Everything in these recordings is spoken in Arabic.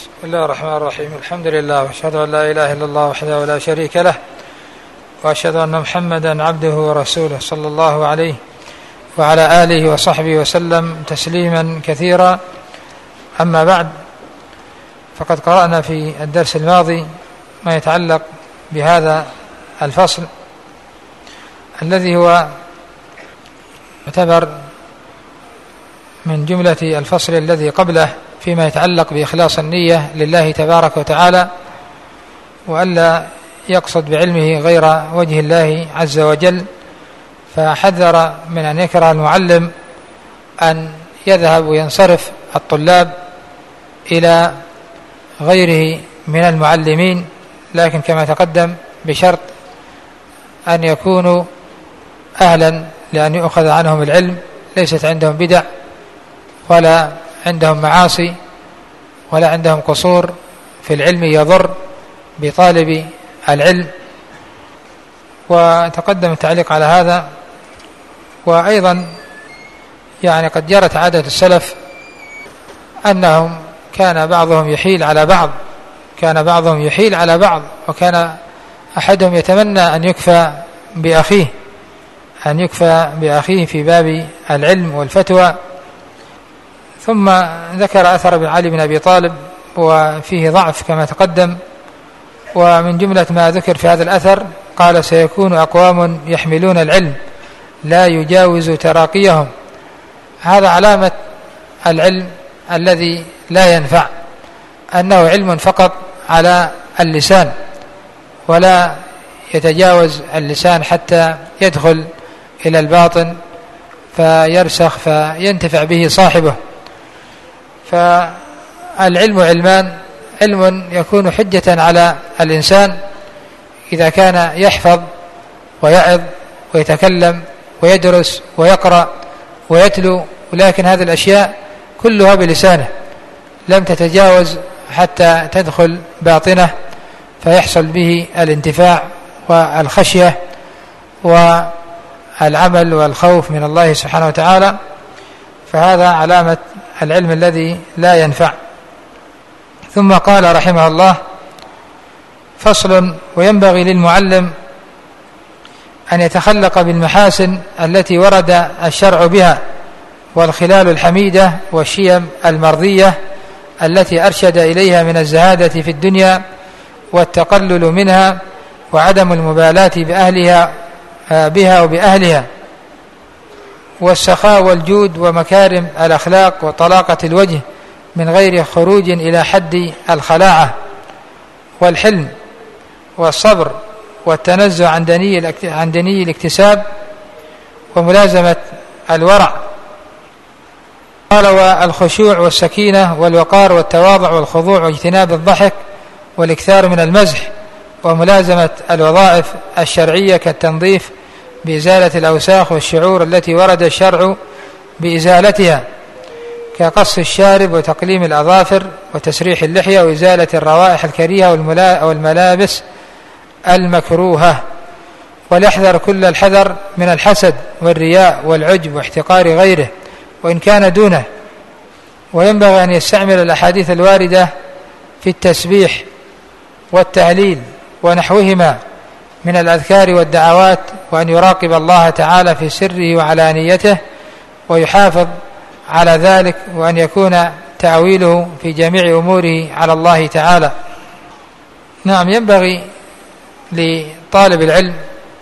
بسم الله الرحمن الرحيم. الحمد لله، واشهد ان لا اله الا الله وحده لا شريك له، واشهد ان محمدا عبده ورسوله صلى الله عليه وعلى اله وصحبه وسلم تسليما كثيرا. اما بعد، فقد قرأنا في الدرس الماضي ما يتعلق بهذا الفصل الذي هو يعتبر من جملة الفصل الذي قبله فيما يتعلق بإخلاص النية لله تبارك وتعالى، وألا يقصد بعلمه غير وجه الله عز وجل. فحذر من أن يكره المعلم أن يذهب وينصرف الطلاب إلى غيره من المعلمين، لكن كما تقدم بشرط أن يكونوا أهلا لأن يؤخذ عنهم العلم، ليست عندهم بدع ولا عندهم معاصي ولا عندهم قصور في العلم يضر بطالب العلم. وتقدم التعليق على هذا. وأيضا قد جرت عادة السلف أنهم كان بعضهم يحيل على بعض، وكان أحدهم يتمنى أن يكفى بأخيه في باب العلم والفتوى. ثم ذكر أثر ابن علي بن أبي طالب وفيه ضعف كما تقدم. ومن جملة ما ذكر في هذا الأثر قال: سيكون أقوام يحملون العلم لا يجاوز تراقيهم. هذا علامة العلم الذي لا ينفع، أنه علم فقط على اللسان ولا يتجاوز اللسان حتى يدخل إلى الباطن فيرسخ فينتفع به صاحبه. فالعلم علمان: علم يكون حجة على الإنسان إذا كان يحفظ ويعظ ويتكلم ويدرس ويقرأ ويتلو، ولكن هذه الأشياء كلها بلسانه لم تتجاوز حتى تدخل باطنه فيحصل به الانتفاع والخشية والعمل والخوف من الله سبحانه وتعالى. فهذا علامة العلم الذي لا ينفع. ثم قال رحمه الله: فصل: وينبغي للمعلم أن يتخلق بالمحاسن التي ورد الشرع بها، والخلال الحميدة والشيم المرضية التي أرشد إليها من الزهادة في الدنيا والتقلل منها وعدم المبالاة بها وبأهلها، والسخاء والجود ومكارم الأخلاق وطلاقة الوجه من غير خروج إلى حد الخلاعة، والحلم والصبر والتنزع عن دني الاكتساب وملازمة الورع. قال: والخشوع والسكينة والوقار والتواضع والخضوع واجتناب الضحك والإكثار من المزح وملازمة الوظائف الشرعية كالتنظيف بإزالة الأوساخ والشعور التي ورد الشرع بإزالتها، كقص الشارب وتقليم الأظافر وتسريح اللحية وإزالة الروائح الكريهة والملابس المكروهة. وليحذر كل الحذر من الحسد والرياء والعجب واحتقار غيره وإن كان دونه. وينبغي أن يستعمل الأحاديث الواردة في التسبيح والتهليل ونحوهما من الأذكار والدعوات، وأن يراقب الله تعالى في سره وعلانيته ويحافظ على ذلك، وأن يكون تأويله في جميع أموره على الله تعالى. نعم، ينبغي لطالب العلم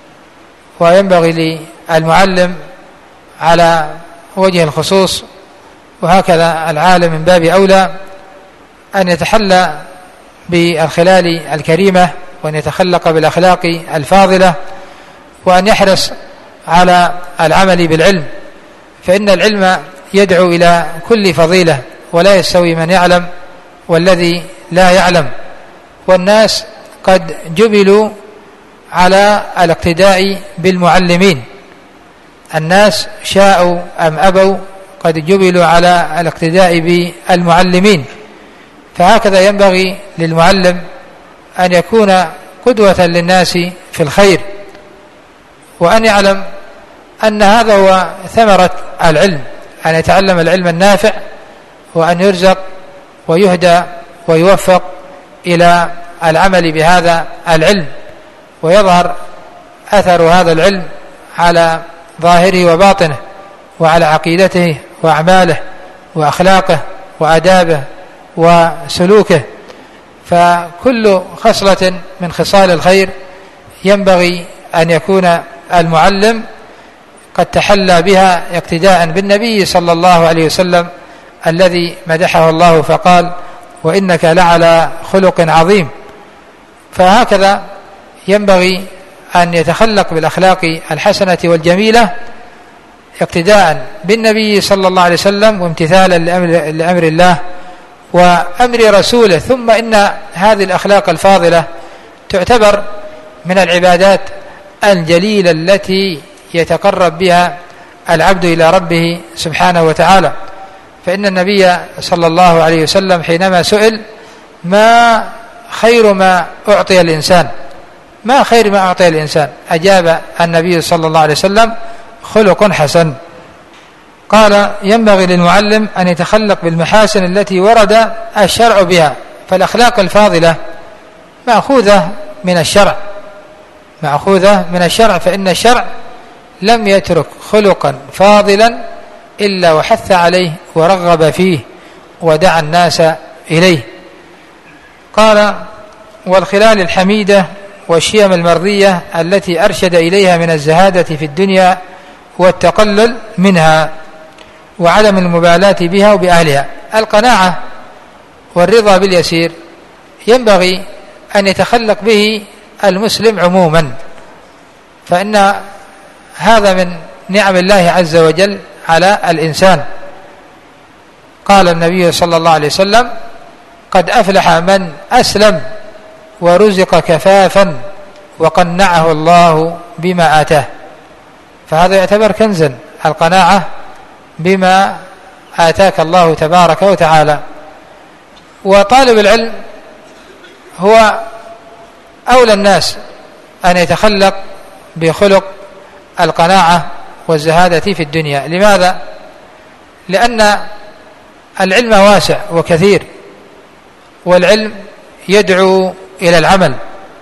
وينبغي للمعلم على وجه الخصوص، وهكذا العالم من باب أولى، أن يتحلى بالخلال الكريمة وأن يتخلق بالأخلاق الفاضلة، وأن يحرص على العمل بالعلم، فإن العلم يدعو إلى كل فضيلة، ولا يستوي من يعلم والذي لا يعلم. والناس قد جبلوا على الاقتداء بالمعلمين، الناس شاءوا أم أبوا قد جبلوا على الاقتداء بالمعلمين. فهكذا ينبغي للمعلم أن يكون قدوة للناس في الخير، وأن يعلم أن هذا هو ثمرة العلم، أن يتعلم العلم النافع، وأن يرزق ويهدى ويوفق إلى العمل بهذا العلم، ويظهر أثر هذا العلم على ظاهره وباطنه، وعلى عقيدته وأعماله وأخلاقه وآدابه وسلوكه. فكل خصلة من خصال الخير ينبغي أن يكون المعلم قد تحلى بها اقتداء بالنبي صلى الله عليه وسلم الذي مدحه الله فقال: وإنك لعلى خلق عظيم. فهكذا ينبغي أن يتخلق بالأخلاق الحسنة والجميلة اقتداء بالنبي صلى الله عليه وسلم وامتثالا لأمر الله وأمر رسوله. ثم إن هذه الأخلاق الفاضلة تعتبر من العبادات الجليلة التي يتقرب بها العبد إلى ربه سبحانه وتعالى. فإن النبي صلى الله عليه وسلم حينما سئل: ما خير ما أعطي الإنسان؟ ما خير ما أعطي الإنسان؟ أجاب النبي صلى الله عليه وسلم: خلق حسن. قال: ينبغي للمعلم أن يتخلق بالمحاسن التي ورد الشرع بها. فالأخلاق الفاضلة مأخوذة من الشرع، مأخوذة من الشرع، فإن الشرع لم يترك خلقا فاضلا إلا وحث عليه ورغب فيه ودعا الناس إليه. قال: والخلال الحميدة والشيم المرضية التي أرشد إليها من الزهادة في الدنيا والتقلل منها وعدم المبالاة بها وبأهلها. القناعة والرضا باليسير ينبغي أن يتخلق به المسلم عموما، فإن هذا من نعم الله عز وجل على الإنسان. قال النبي صلى الله عليه وسلم: قد أفلح من أسلم ورزق كفافا وقنعه الله بما آتاه. فهذا يعتبر كنزا، القناعة بما آتاك الله تبارك وتعالى. وطالب العلم هو أولى الناس أن يتخلق بخلق القناعة والزهادة في الدنيا. لماذا؟ لأن العلم واسع وكثير، والعلم يدعو إلى العمل،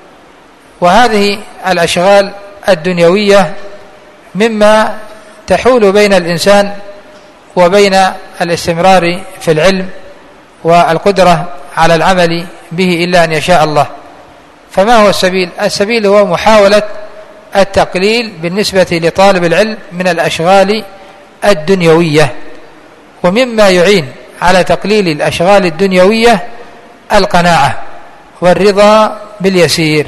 وهذه الأشغال الدنيوية مما تحول بين الإنسان وبين الاستمرار في العلم والقدرة على العمل به إلا أن يشاء الله. فما هو السبيل؟ السبيل هو محاولة التقليل بالنسبة لطالب العلم من الأشغال الدنيوية. ومما يعين على تقليل الأشغال الدنيوية القناعة والرضا باليسير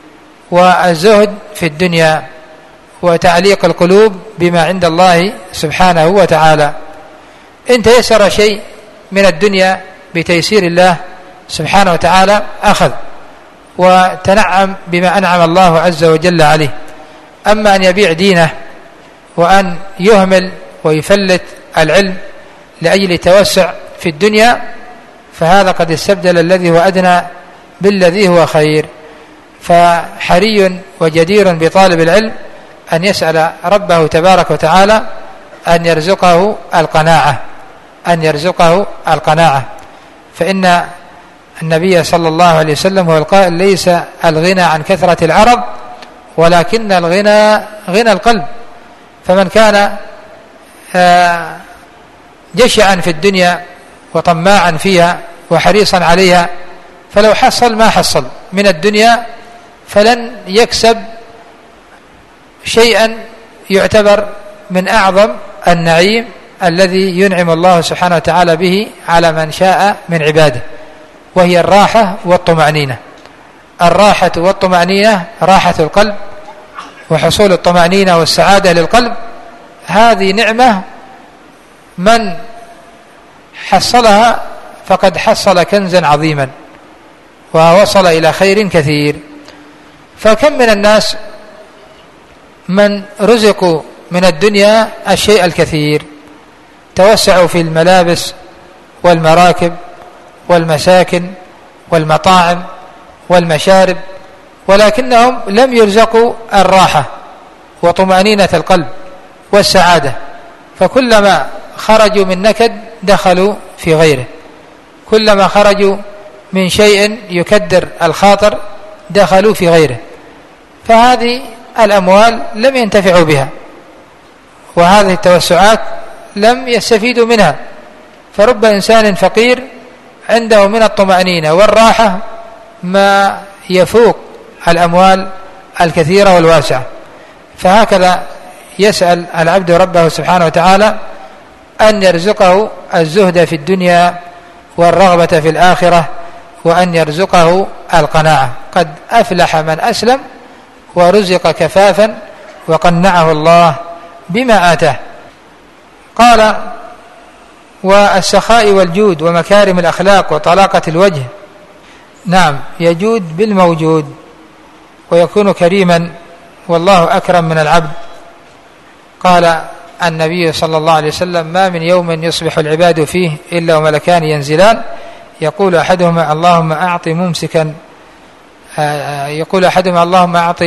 والزهد في الدنيا وتعليق القلوب بما عند الله سبحانه وتعالى. إن تيسر شيء من الدنيا بتيسير الله سبحانه وتعالى أخذ وتنعم بما أنعم الله عز وجل عليه. أما أن يبيع دينه وأن يهمل ويفلت العلم لأجل التوسع في الدنيا، فهذا قد استبدل الذي هو أدنى بالذي هو خير. فحري وجدير بطالب العلم أن يسأل ربه تبارك وتعالى أن يرزقه القناعة، أن يرزقه القناعة. فإن النبي صلى الله عليه وسلم هو القائل: ليس الغنى عن كثرة العرب ولكن الغنى غنى القلب. فمن كان جشعا في الدنيا وطماعا فيها وحريصا عليها، فلو حصل ما حصل من الدنيا فلن يكسب شيئا يعتبر من أعظم النعيم الذي ينعم الله سبحانه وتعالى به على من شاء من عباده، وهي الراحة والطمأنينة. الراحة والطمأنينة، راحة القلب وحصول الطمأنينة والسعادة للقلب، هذه نعمة من حصلها فقد حصل كنزا عظيما ووصل إلى خير كثير. فكم من الناس من رزقوا من الدنيا الشيء الكثير، توسعوا في الملابس والمراكب والمساكن والمطاعم والمشارب، ولكنهم لم يرزقوا الراحة وطمأنينة القلب والسعادة. فكلما خرجوا من نكد دخلوا في غيره، كلما خرجوا من شيء يكدر الخاطر دخلوا في غيره، فهذه الأموال لم ينتفعوا بها، وهذه التوسعات لم يستفيدوا منها. فرب إنسان فقير عنده من الطمأنينة والراحة ما يفوق الأموال الكثيرة والواسعة. فهكذا يسأل العبد ربه سبحانه وتعالى أن يرزقه الزهد في الدنيا والرغبة في الآخرة، وأن يرزقه القناعة. قد أفلح من أسلم ورزق كفافا وقنعه الله بما آتاه. قال: والسخاء والجود ومكارم الأخلاق وطلاقة الوجه. نعم، يجود بالموجود ويكون كريما، والله أكرم من العبد. قال النبي صلى الله عليه وسلم: ما من يوم يصبح العباد فيه إلا وملكان ينزلان، يقول أحدهما اللهم أعط ممسكا، يقول أحدهما اللهم أعط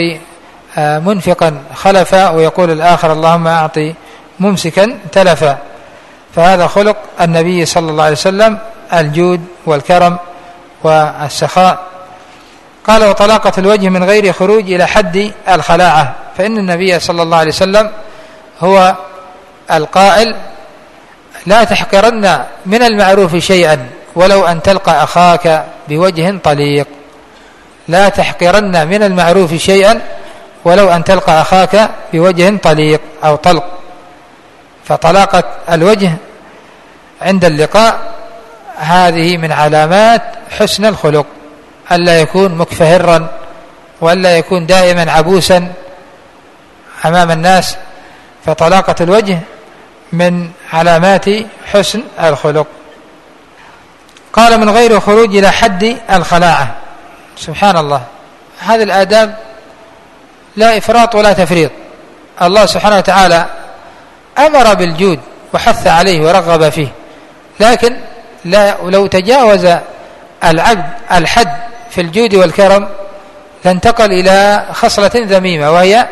منفقا خلفا، ويقول الآخر اللهم أعط ممسكا تلفا. فهذا خلق النبي صلى الله عليه وسلم، الجود والكرم والسخاء. قال: وطلاقة الوجه من غير خروج إلى حد الخلاعة، فإن النبي صلى الله عليه وسلم هو القائل: لا تحقرن من المعروف شيئا ولو أن تلقى أخاك بوجه طليق. لا تحقرن من المعروف شيئا ولو أن تلقى أخاك بوجه طليق أو طلق. فطلاقة الوجه عند اللقاء هذه من علامات حسن الخلق، ألا يكون مكفهرا، وألا يكون دائما عبوسا أمام الناس. فطلاقة الوجه من علامات حسن الخلق. قال: من غير خروج إلى حد الخلاعة. سبحان الله، هذه الآداب لا إفراط ولا تفريط. الله سبحانه وتعالى أمر بالجود وحث عليه ورغب فيه، لكن لو تجاوز العبد الحد في الجود والكرم لانتقل إلى خصلة ذميمة، وهي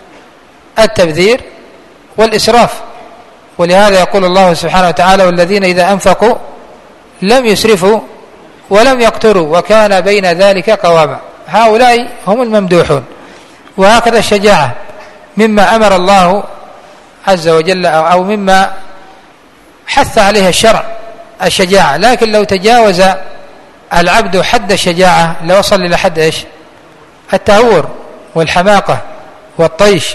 التبذير والإسراف. ولهذا يقول الله سبحانه وتعالى: والذين إذا أنفقوا لم يسرفوا ولم يقتروا وكان بين ذلك قواما. هؤلاء هم الممدوحون. وهكذا الشجاعة مما أمر الله عز وجل أو مما حث عليها الشرع، الشجاعة. لكن لو تجاوز العبد حد الشجاعة لوصل إلى حد إيش؟ التهور والحماقة والطيش.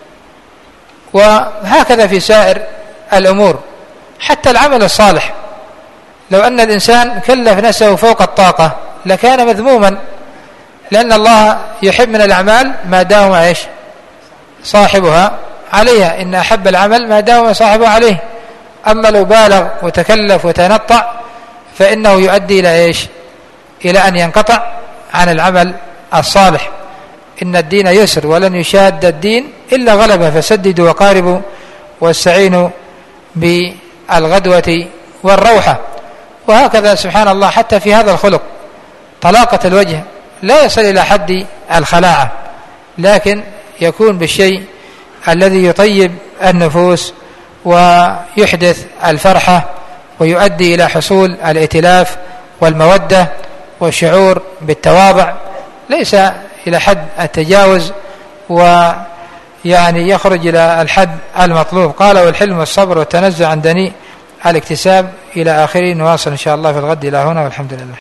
وهكذا في سائر الأمور، حتى العمل الصالح. لو أن الإنسان كلف نفسه فوق الطاقة لكان مذموما، لأن الله يحب من الأعمال ما داوم إيش؟ صاحبها عليها. إن أحب العمل ما داوم صاحبه عليه. أما لو بالغ وتكلف وتنطع فإنه يؤدي إلى إيش؟ إلى أن ينقطع عن العمل الصالح. إن الدين يسر ولن يشاد الدين إلا غلبه، فسددوا وقاربوا واستعينوا بالغدوة والروحة. وهكذا سبحان الله حتى في هذا الخلق طلاقة الوجه لا يصل إلى حد الخلاعة، لكن يكون بالشيء الذي يطيب النفوس ويحدث الفرحة ويؤدي إلى حصول الائتلاف والمودة والشعور بالتواضع، ليس إلى حد التجاوز ويعني يخرج إلى الحد المطلوب. قال: والحلم والصبر والتنزع عن دنيء الاكتساب إلى آخره. نواصل إن شاء الله في الغد. إلى هنا والحمد لله.